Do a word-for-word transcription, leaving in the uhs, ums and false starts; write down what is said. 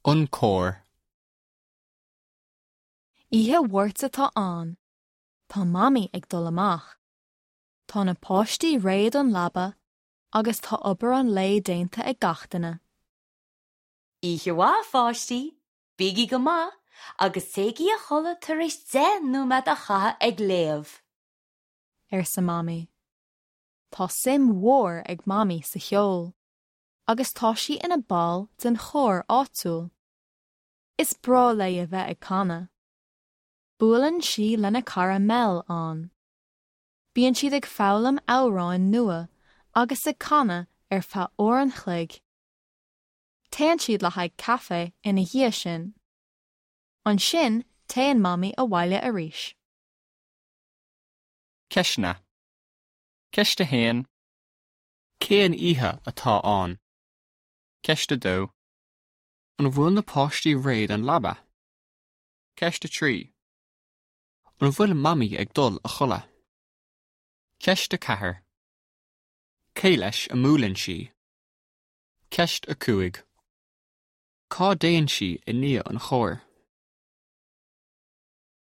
An cór. Ihe bhórta tá an. Tá mami ag dul amach. Tá na páistí réad an labba agus tá obair an lé déanta ag gachtainna. Ihe bhá fáistí, bígí go maith, agus téigi a chola tar éis dé númad a chatha ag léamh. Ar sa mami. Tá sim mhór ag mami sa cheol, agus tá sí ina ball den chóir áitiúil. Is brá le a bheith ag canna. Búlann sí lena cara mell an. Bíonn siad ag fálam áráin nua agus ag canna ar feadh ór an chloig. Téann siad le haghaidh caifé ina dhia sin. An sin téann mami a bhaile arís. Ceisna. Ceiste héan. Céan ihe atá an. Ceiste dó. An bhfuil na páistí réad an labba. Ceiste trí. An bhfuil mami ag dul a chola. Ceiste cathair. Cé leis a múlann sí. Ceist a cúig. Cá déann sí i níomh an chóir.